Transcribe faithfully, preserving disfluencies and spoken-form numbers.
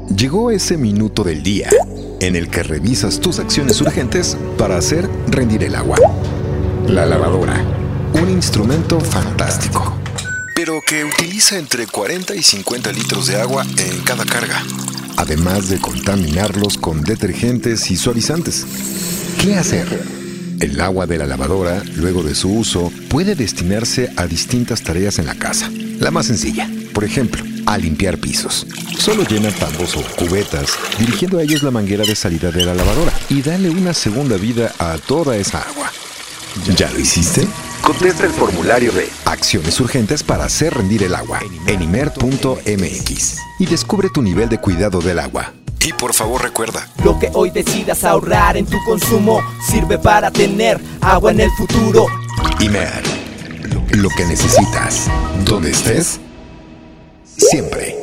Llegó ese minuto del día en el que revisas tus acciones urgentes para hacer rendir el agua. La lavadora, un instrumento fantástico, pero que utiliza entre cuarenta y cincuenta litros de agua en cada carga, además de contaminarlos con detergentes y suavizantes. ¿Qué hacer? El agua de la lavadora, luego de su uso, puede destinarse a distintas tareas en la casa. La más sencilla, por ejemplo, a limpiar pisos. Solo llena tambos o cubetas, dirigiendo a ellos la manguera de salida de la lavadora y dale una segunda vida a toda esa agua. ¿Ya lo hiciste? Contesta el formulario de Acciones Urgentes para hacer rendir el agua en imer punto m x y descubre tu nivel de cuidado del agua. Y por favor recuerda, lo que hoy decidas ahorrar en tu consumo sirve para tener agua en el futuro. Imer, lo que necesitas, donde estés, siempre.